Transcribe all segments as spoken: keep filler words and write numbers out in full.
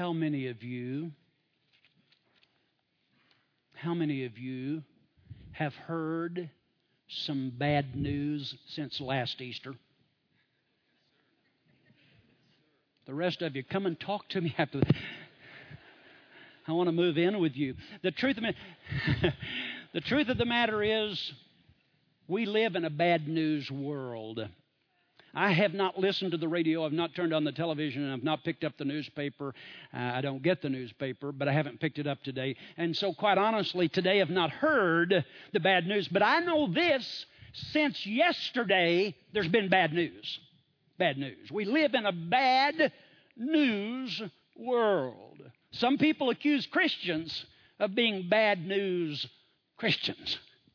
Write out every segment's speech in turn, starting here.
How many of you, how many of you have heard some bad news since last Easter? The rest of you, come and talk to me after that. I want to move in with you. The truth of, the truth of the matter is, we live in a bad news world. I have not listened to the radio, I've not turned on the television, and I've not picked up the newspaper. Uh, I don't get the newspaper, but I haven't picked it up today. And so, quite honestly, today I've not heard the bad news. But I know this, since yesterday, there's been bad news. Bad news. We live in a bad news world. Some people accuse Christians of being bad news Christians.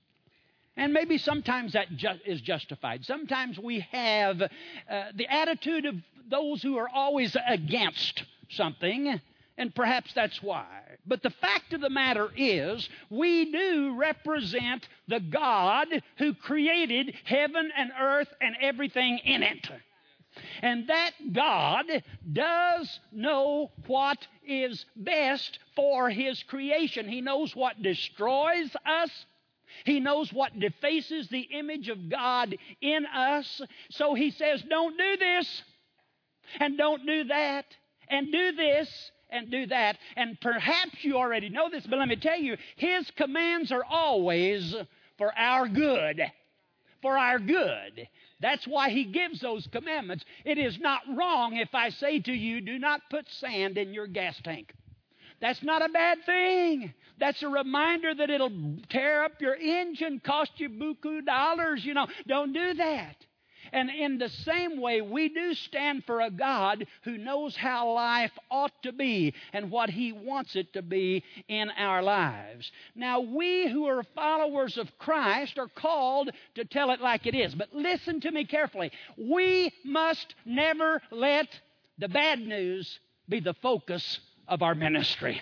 And maybe sometimes that ju- is justified. Sometimes we have uh, the attitude of those who are always against something, and perhaps that's why. But the fact of the matter is, we do represent the God who created heaven and earth and everything in it. And that God does know what is best for His creation. He knows what destroys us. He knows what defaces the image of God in us. So He says, don't do this, and don't do that, and do this, and do that. And perhaps you already know this, but let me tell you, His commands are always for our good. For our good. That's why He gives those commandments. It is not wrong if I say to you, do not put sand in your gas tank. That's not a bad thing. That's a reminder that it'll tear up your engine, cost you buku dollars. You know, don't do that. And in the same way, we do stand for a God who knows how life ought to be and what He wants it to be in our lives. Now, we who are followers of Christ are called to tell it like it is. But listen to me carefully. We must never let the bad news be the focus of our ministry.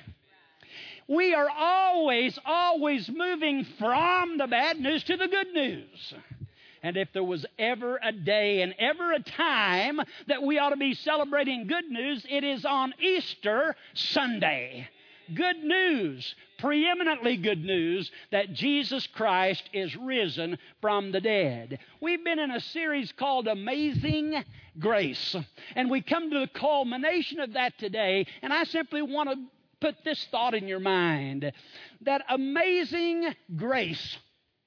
We are always, always moving from the bad news to the good news. And if there was ever a day and ever a time that we ought to be celebrating good news, it is on Easter Sunday. Good news, preeminently good news, that Jesus Christ is risen from the dead. We've been in a series called Amazing Grace. And we come to the culmination of that today, and I simply want to put this thought in your mind, that amazing grace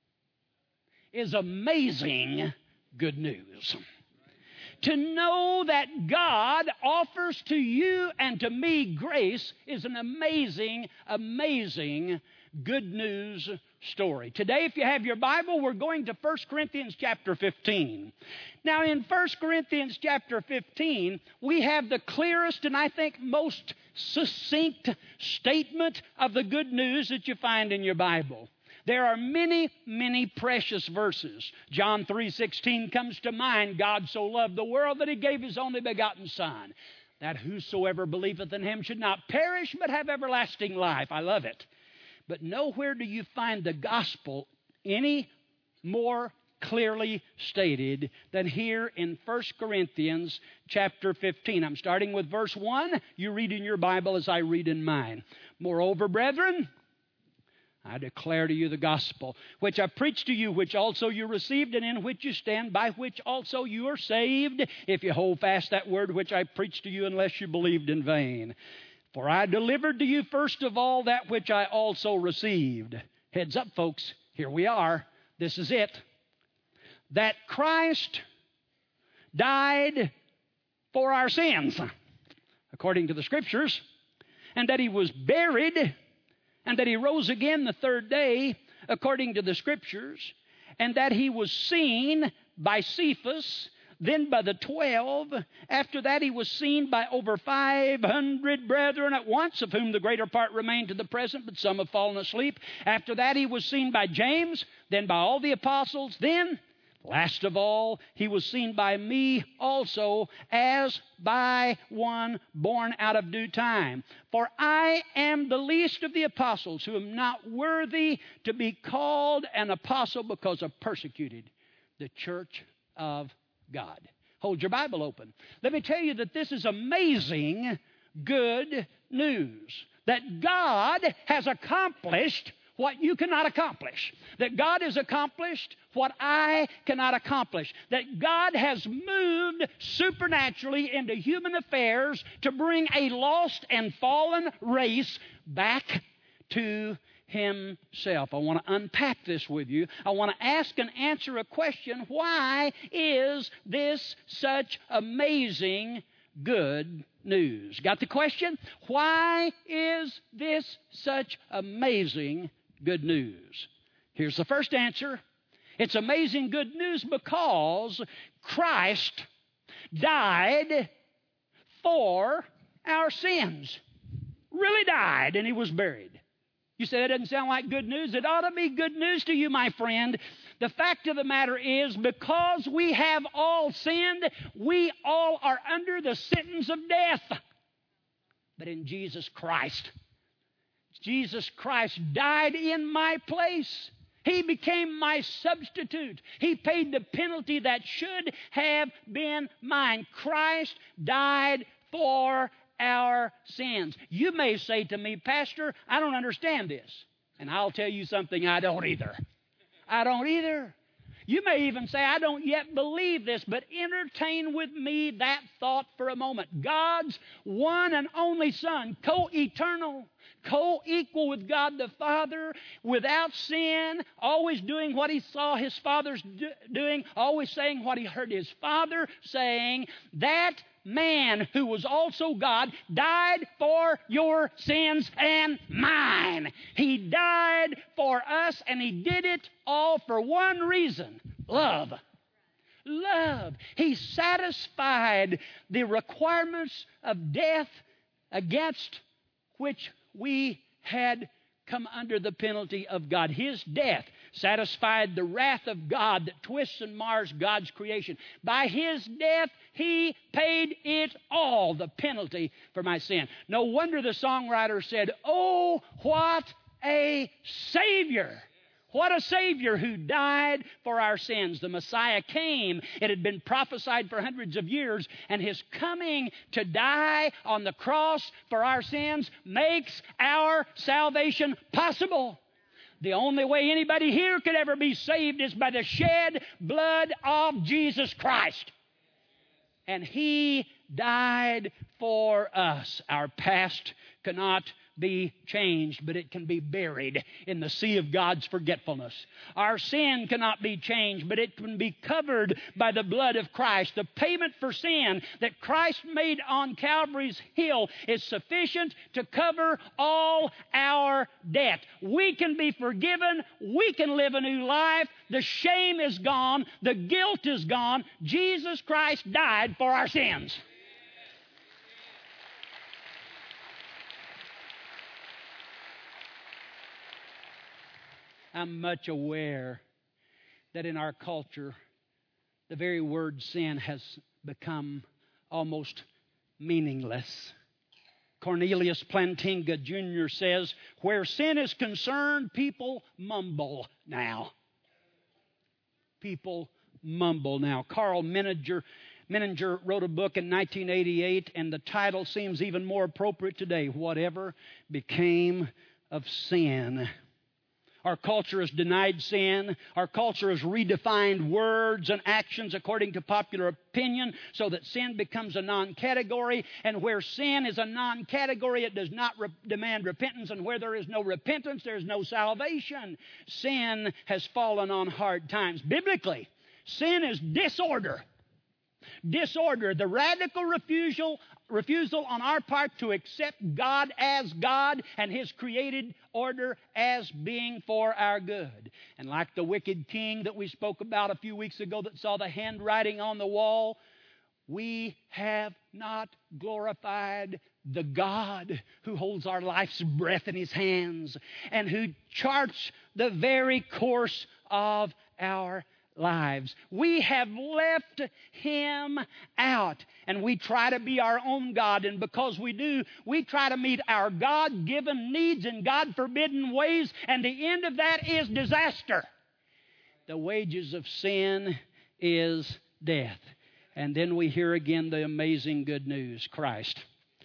is amazing good news. To know that God offers to you and to me grace is an amazing, amazing good news story. Today, if you have your Bible, we're going to First Corinthians chapter fifteen. Now, in First Corinthians chapter fifteen, we have the clearest and I think most succinct statement of the good news that you find in your Bible. There are many, many precious verses. John three sixteen comes to mind. God so loved the world that He gave His only begotten Son, that whosoever believeth in Him should not perish but have everlasting life. I love it. But nowhere do you find the gospel any more clearly stated than here in First Corinthians chapter fifteen. I'm starting with verse one. You read in your Bible as I read in mine. Moreover, brethren, I declare to you the gospel, which I preached to you, which also you received, and in which you stand, by which also you are saved, if you hold fast that word which I preached to you, unless you believed in vain. For I delivered to you first of all that which I also received. Heads up, folks. Here we are. This is it. That Christ died for our sins, according to the Scriptures, and that He was buried, and that He rose again the third day, according to the Scriptures, and that He was seen by Cephas, then by the twelve. After that He was seen by over five hundred brethren at once, of whom the greater part remain to the present, but some have fallen asleep. After that He was seen by James, then by all the apostles. Then, last of all, He was seen by me also, as by one born out of due time. For I am the least of the apostles, who am not worthy to be called an apostle, because I persecuted the church of God. Hold your Bible open. Let me tell you that this is amazing good news. That God has accomplished what you cannot accomplish. That God has accomplished what I cannot accomplish. That God has moved supernaturally into human affairs to bring a lost and fallen race back to Himself. I want to unpack this with you. I want to ask and answer a question. Why is this such amazing good news? Got the question? Why is this such amazing good news? Here's the first answer. It's amazing good news because Christ died for our sins. Really died, and He was buried. You say that doesn't sound like good news. It ought to be good news to you, my friend. The fact of the matter is, because we have all sinned, we all are under the sentence of death. But in Jesus Christ, Jesus Christ died in my place. He became my substitute. He paid the penalty that should have been mine. Christ died for our sins. You may say to me, Pastor, I don't understand this. And I'll tell you something, I don't either. I don't either. You may even say, I don't yet believe this, but entertain with me that thought for a moment. God's one and only Son, co-eternal, co-equal with God the Father, without sin, always doing what He saw His Father's do- doing, always saying what He heard His Father saying. That man who was also God died for your sins and mine. He died for us, and He did it all for one reason: love. Love. He satisfied the requirements of death against which we had come under the penalty of God. His death satisfied the wrath of God that twists and mars God's creation. By His death, He paid it all, the penalty for my sin. No wonder the songwriter said, "Oh, what a Savior! What a Savior who died for our sins." The Messiah came. It had been prophesied for hundreds of years, and His coming to die on the cross for our sins makes our salvation possible. The only way anybody here could ever be saved is by the shed blood of Jesus Christ. And He died for us. Our past cannot be changed, but it can be buried in the sea of God's forgetfulness. Our sin cannot be changed, but it can be covered by the blood of Christ. The payment for sin that Christ made on Calvary's hill is sufficient to cover all our debt. We can be forgiven. We can live a new life. The shame is gone. The guilt is gone. Jesus Christ died for our sins. I'm much aware that in our culture, the very word sin has become almost meaningless. Cornelius Plantinga Junior says, where sin is concerned, people mumble now. People mumble now. Carl Menninger, Menninger wrote a book in nineteen eighty-eight, and the title seems even more appropriate today: Whatever Became of Sin. Our culture has denied sin. Our culture has redefined words and actions according to popular opinion so that sin becomes a non-category. And where sin is a non-category, it does not re- demand repentance. And where there is no repentance, there is no salvation. Sin has fallen on hard times. Biblically, sin is disorder. Disorder, the radical refusal, refusal on our part to accept God as God and His created order as being for our good. And like the wicked king that we spoke about a few weeks ago that saw the handwriting on the wall, we have not glorified the God who holds our life's breath in His hands and who charts the very course of our lives. We have left Him out, and we try to be our own God, and because we do, we try to meet our God-given needs in God-forbidden ways, and the end of that is disaster. The wages of sin is death. And then we hear again the amazing good news. Christ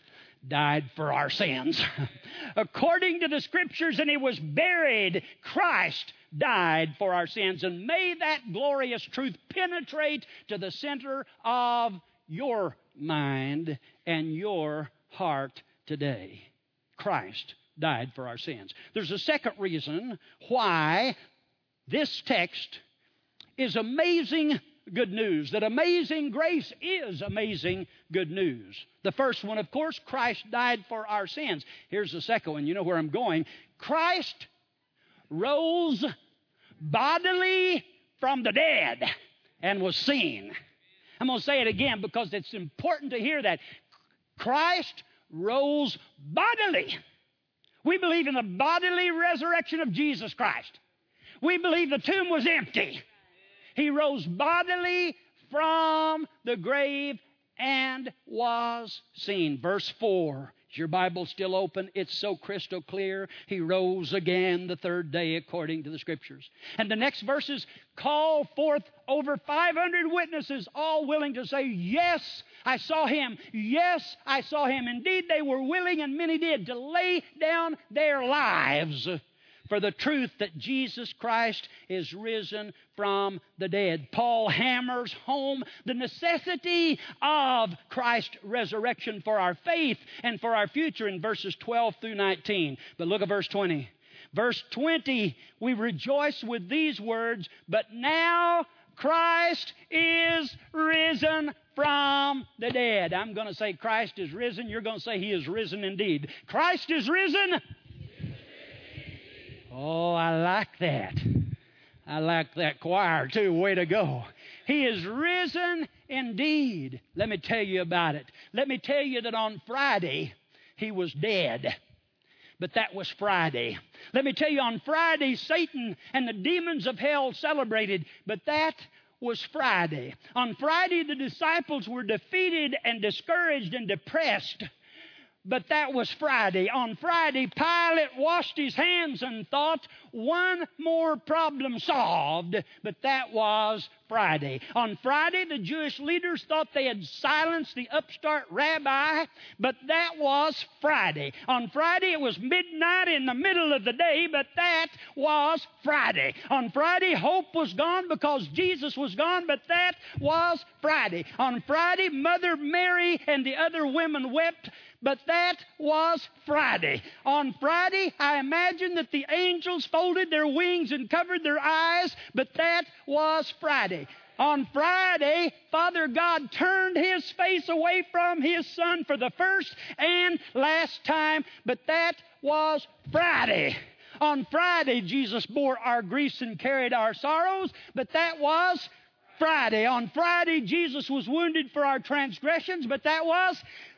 died for our sins. According to the Scriptures, and He was buried. Christ died for our sins. And may that glorious truth penetrate to the center of your mind and your heart today. Christ died for our sins. There's a second reason why this text is amazing good news, that amazing grace is amazing good news. The first one, of course, Christ died for our sins. Here's the second one. You know where I'm going. Christ rose bodily from the dead and was seen. I'm going to say it again because it's important to hear that. Christ rose bodily. We believe in the bodily resurrection of Jesus Christ. We believe the tomb was empty. He rose bodily from the grave and was seen. Verse four. Is your Bible still open? It's so crystal clear. He rose again the third day according to the Scriptures. And the next verses call forth over five hundred witnesses, all willing to say, yes, I saw Him. Yes, I saw Him. Indeed, they were willing, and many did, to lay down their lives for the truth that Jesus Christ is risen from the dead. Paul hammers home the necessity of Christ's resurrection for our faith and for our future in verses twelve through nineteen. But look at verse twenty. Verse twenty, we rejoice with these words, but now Christ is risen from the dead. I'm going to say Christ is risen. You're going to say He is risen indeed. Christ is risen. Oh, I like that. I like that choir too. Way to go. He is risen indeed. Let me tell you about it. Let me tell you that on Friday, He was dead. But that was Friday. Let me tell you, on Friday, Satan and the demons of hell celebrated. But that was Friday. On Friday, the disciples were defeated and discouraged and depressed. But that was Friday. On Friday, Pilate washed his hands and thought, one more problem solved. But that was Friday. On Friday, the Jewish leaders thought they had silenced the upstart rabbi. But that was Friday. On Friday, it was midnight in the middle of the day. But that was Friday. On Friday, hope was gone because Jesus was gone. But that was Friday. On Friday, Mother Mary and the other women wept. But that was Friday. On Friday, I imagine that the angels folded their wings and covered their eyes, but that was Friday. On Friday, Father God turned His face away from His Son for the first and last time, but that was Friday. On Friday, Jesus bore our griefs and carried our sorrows, but that was Friday. On Friday, Jesus was wounded for our transgressions, but that was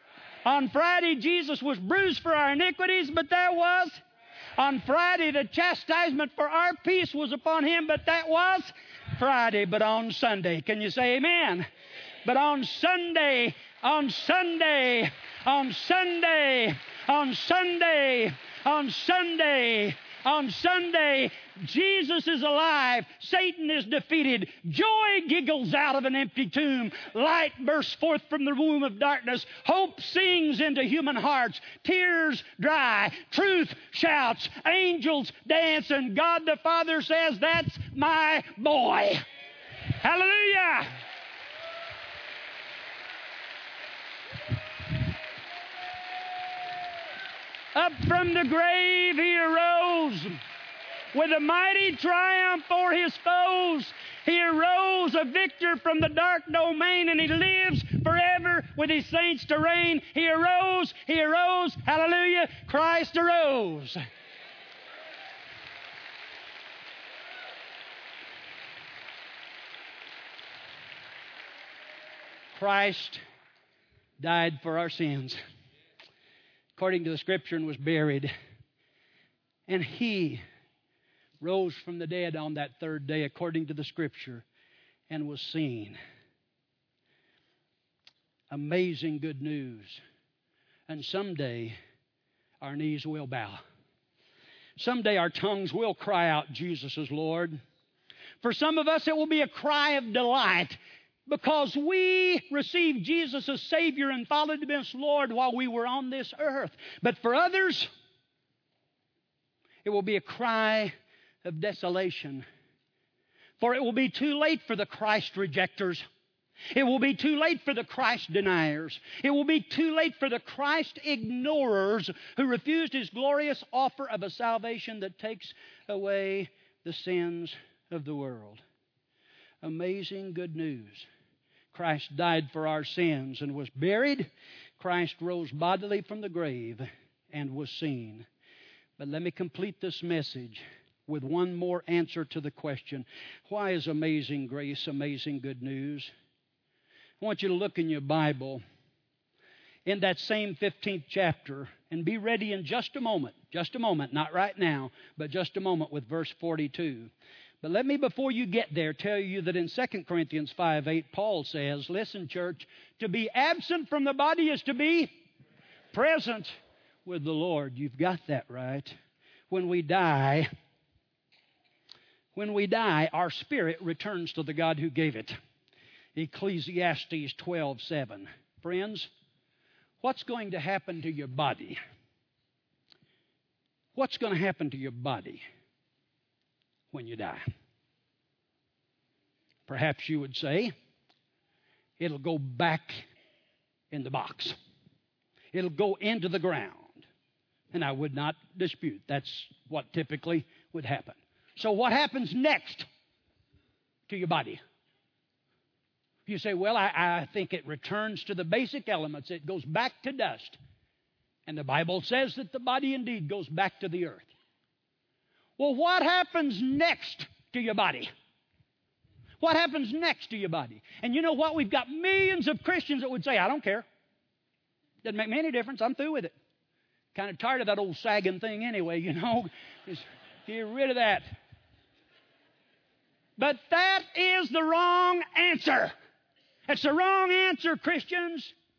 On Friday, Jesus was bruised for our iniquities, but that was. On Friday, the chastisement for our peace was upon Him, but that was Friday. But on Sunday, can you say amen? But on Sunday, on Sunday, on Sunday, on Sunday, on Sunday, on Sunday, Jesus is alive. Satan is defeated. Joy giggles out of an empty tomb. Light bursts forth from the womb of darkness. Hope sings into human hearts. Tears dry. Truth shouts. Angels dance. And God the Father says, that's my boy. Hallelujah. Up from the grave He arose with a mighty triumph for His foes. He arose a victor from the dark domain, and He lives forever with His saints to reign. He arose, He arose, hallelujah, Christ arose. Christ died for our sins, according to the Scripture, and was buried. And He rose from the dead on that third day, according to the Scripture, and was seen. Amazing good news. And someday, our knees will bow. Someday, our tongues will cry out, Jesus is Lord. For some of us, it will be a cry of delight. because we received Jesus as Savior and followed Him as Lord while we were on this earth. But for others, it will be a cry of desolation. For it will be too late for the Christ rejectors. It will be too late for the Christ deniers. It will be too late for the Christ ignorers who refused His glorious offer of a salvation that takes away the sins of the world. Amazing good news. Christ died for our sins and was buried. Christ rose bodily from the grave and was seen. But let me complete this message with one more answer to the question, why is amazing grace amazing good news? I want you to look in your Bible in that same fifteenth chapter and be ready in just a moment, just a moment, not right now, but just a moment with verse forty-two. But let me, before you get there, tell you that in Second Corinthians five eight, Paul says, listen, church, to be absent from the body is to be present with the Lord. You've got that right. When we die, when we die, our spirit returns to the God who gave it. Ecclesiastes twelve seven. Friends, what's going to happen to your body? What's going to happen to your body when you die? Perhaps you would say, it'll go back in the box. It'll go into the ground. And I would not dispute that's what typically would happen. So what happens next to your body? You say, well, I, I think it returns to the basic elements. It goes back to dust. And the Bible says that the body indeed goes back to the earth. Well, what happens next to your body? What happens next to your body? And you know what? We've got millions of Christians that would say, I don't care. Doesn't make me any difference. I'm through with it. Kind of tired of that old sagging thing anyway, you know. Just get rid of that. But that is the wrong answer. That's the wrong answer, Christians.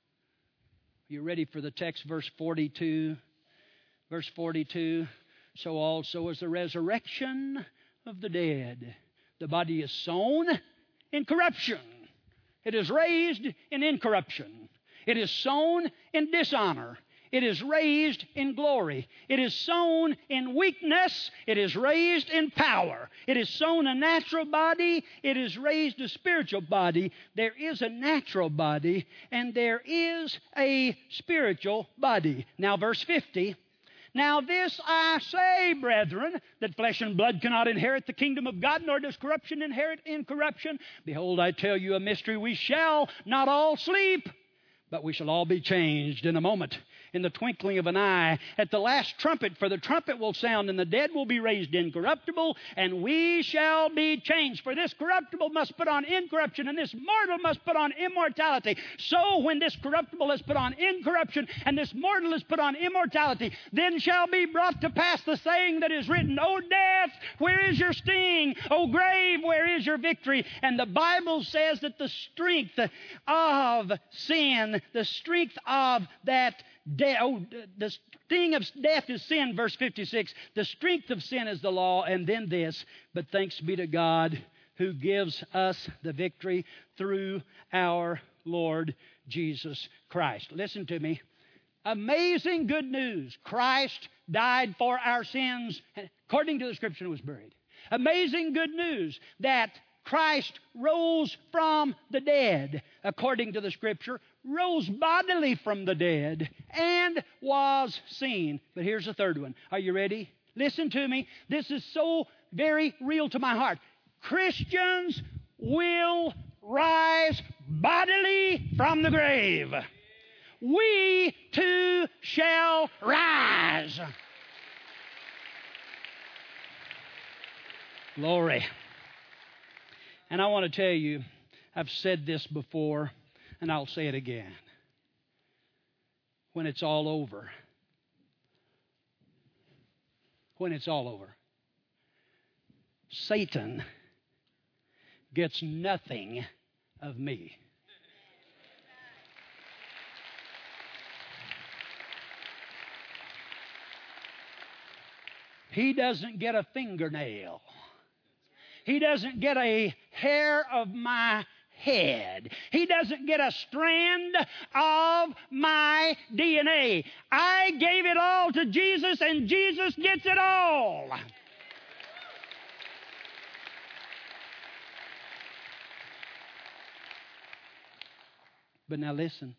Are you ready for the text, verse forty-two? Verse forty-two. So also is the resurrection of the dead. The body is sown in corruption. It is raised in incorruption. It is sown in dishonor. It is raised in glory. It is sown in weakness. It is raised in power. It is sown a natural body. It is raised a spiritual body. There is a natural body and there is a spiritual body. Now verse fifty. Now this I say, brethren, that flesh and blood cannot inherit the kingdom of God, nor does corruption inherit incorruption. Behold, I tell you a mystery. We shall not all sleep, but we shall all be changed in a moment, in the twinkling of an eye, at the last trumpet. For the trumpet will sound, and the dead will be raised incorruptible, and we shall be changed. For this corruptible must put on incorruption, and this mortal must put on immortality. So when this corruptible is put on incorruption, and this mortal is put on immortality, then shall be brought to pass the saying that is written, O death, where is your sting? O grave, where is your victory? And the Bible says that the strength of sin, the strength of that De- oh, the sting of death is sin, verse fifty-six. The strength of sin is the law, and then this. But thanks be to God who gives us the victory through our Lord Jesus Christ. Listen to me. Amazing good news. Christ died for our sins, and according to the Scripture, was buried. Amazing good news that Christ rose from the dead, according to the Scripture, rose bodily from the dead, and was seen. But here's the third one. Are you ready? Listen to me. This is so very real to my heart. Christians will rise bodily from the grave. We too shall rise. Glory. And I want to tell you, I've said this before, and I'll say it again. When it's all over, when it's all over, Satan gets nothing of me. He doesn't get a fingernail. He doesn't get a hair of my head. He doesn't get a strand of my D N A. I gave it all to Jesus, and Jesus gets it all. But now listen.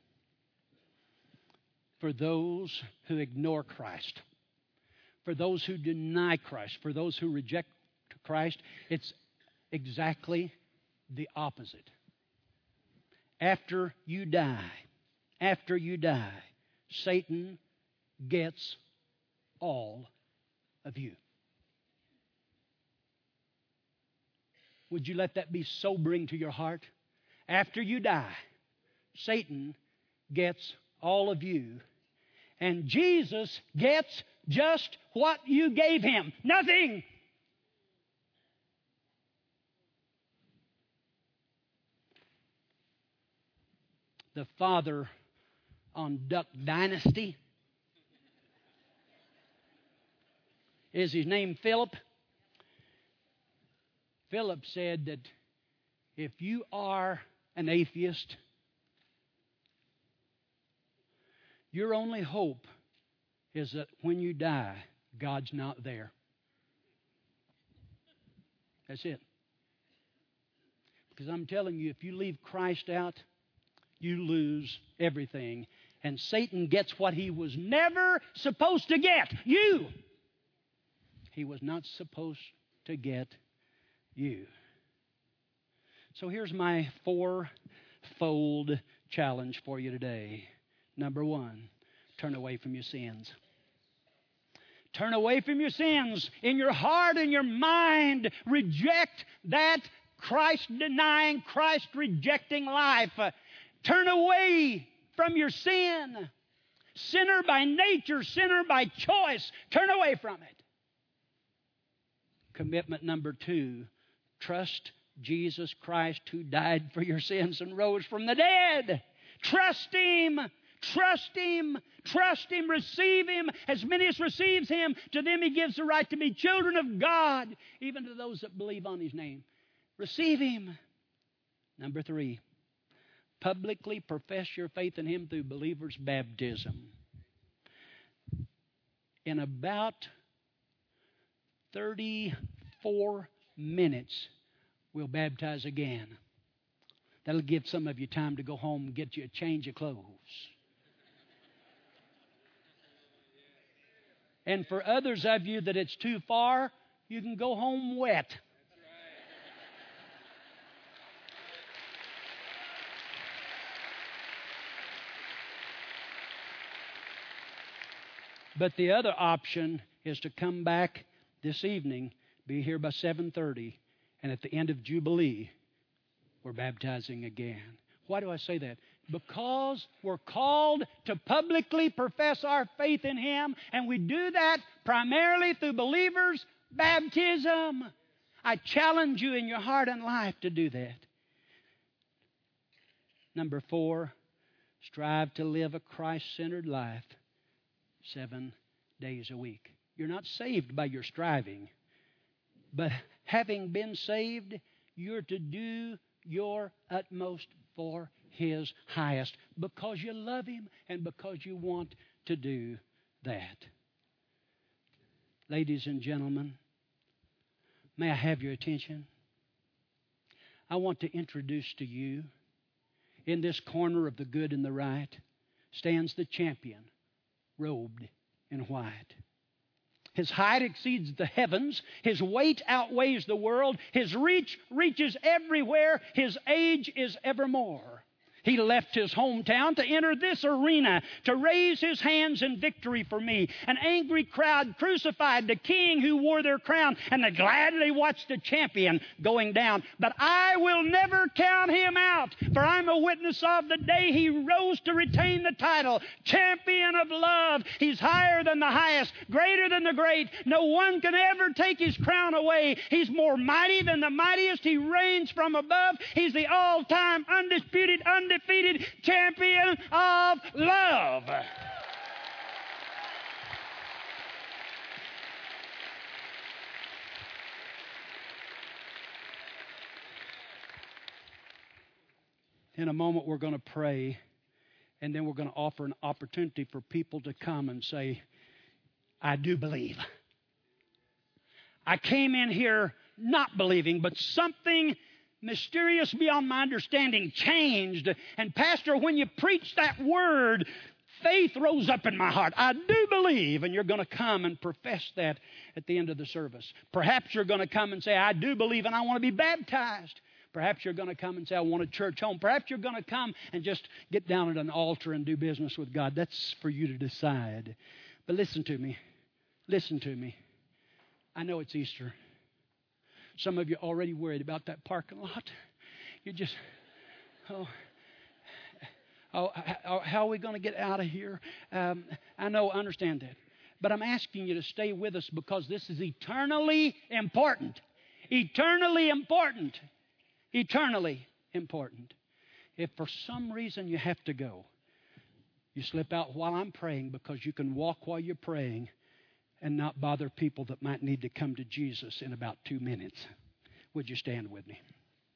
For those who ignore Christ, for those who deny Christ, for those who reject Christ, it's exactly the opposite. After you die, after you die, Satan gets all of you. Would you let that be sobering to your heart? After you die, Satan gets all of you, and Jesus gets just what you gave him. Nothing. The father on Duck Dynasty, is his name Philip? Philip said that if you are an atheist, your only hope is that when you die, God's not there. That's it. Because I'm telling you, if you leave Christ out, you lose everything. And Satan gets what he was never supposed to get. You. He was not supposed to get you. So here's my four-fold challenge for you today. Number one, turn away from your sins. Turn away from your sins. In your heart and your mind, reject that Christ-denying, Christ-rejecting life. Turn away from your sin. Sinner by nature, sinner by choice. Turn away from it. Commitment number two, trust Jesus Christ who died for your sins and rose from the dead. Trust Him. Trust Him. Trust Him. Receive Him. As many as receives Him, to them He gives the right to be children of God, even to those that believe on His name. Receive Him. Number three, publicly profess your faith in Him through believer's baptism. In about thirty-four minutes, we'll baptize again. That'll give some of you time to go home and get you a change of clothes. And for others of you that it's too far, you can go home wet. But the other option is to come back this evening, be here by seven thirty, and at the end of Jubilee, we're baptizing again. Why do I say that? Because we're called to publicly profess our faith in Him, and we do that primarily through believers' baptism. I challenge you in your heart and life to do that. Number four, strive to live a Christ-centered life seven days a week. You're not saved by your striving, but having been saved, you're to do your utmost for His highest because you love Him and because you want to do that. Ladies and gentlemen, may I have your attention? I want to introduce to you, in this corner of the good and the right, stands the champion, robed in white. His height exceeds the heavens. His weight outweighs the world. His reach reaches everywhere. His age is evermore. He left his hometown to enter this arena, to raise his hands in victory for me. An angry crowd crucified the king who wore their crown, and they gladly watched the champion going down. But I will never count him out, for I'm a witness of the day he rose to retain the title, champion of love. He's higher than the highest, greater than the great. No one can ever take his crown away. He's more mighty than the mightiest. He reigns from above. He's the all-time undisputed, undefeated Undefeated champion of love. In a moment, we're going to pray, and then we're going to offer an opportunity for people to come and say, I do believe. I came in here not believing, but something mysterious beyond my understanding changed. And Pastor, when you preached that word, faith rose up in my heart. I do believe. And you're going to come and profess that at the end of the service. Perhaps you're going to come and say, I do believe and I want to be baptized. Perhaps you're going to come and say, I want a church home. Perhaps you're going to come and just get down at an altar and do business with God. That's for you to decide. But listen to me. Listen to me. I know it's Easter. Some of you are already worried about that parking lot. You just, oh, oh, how, how are we going to get out of here? Um, I know, I understand that. But I'm asking you to stay with us because this is eternally important. Eternally important. Eternally important. If for some reason you have to go, you slip out while I'm praying because you can walk while you're praying and not bother people that might need to come to Jesus in about two minutes. Would you stand with me?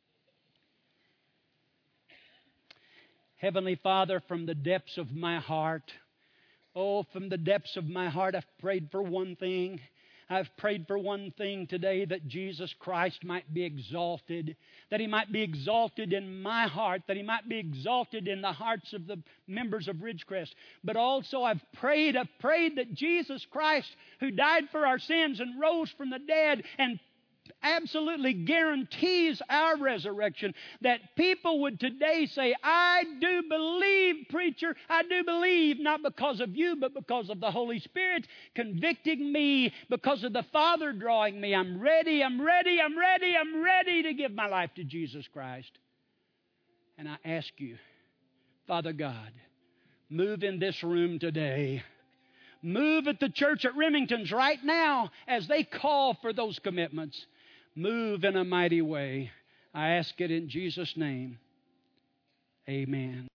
Heavenly Father, from the depths of my heart, oh, from the depths of my heart, I've prayed for one thing. I've prayed for one thing today, that Jesus Christ might be exalted, that He might be exalted in my heart, that He might be exalted in the hearts of the members of Ridgecrest. But also I've prayed, I've prayed that Jesus Christ, who died for our sins and rose from the dead and absolutely guarantees our resurrection, that people would today say, I do believe, preacher, I do believe, not because of you, but because of the Holy Spirit convicting me, because of the Father drawing me. I'm ready, I'm ready, I'm ready, I'm ready to give my life to Jesus Christ. And I ask you, Father God, move in this room today. Move at the church at Remington's right now as they call for those commitments. Move in a mighty way. I ask it in Jesus' name. Amen.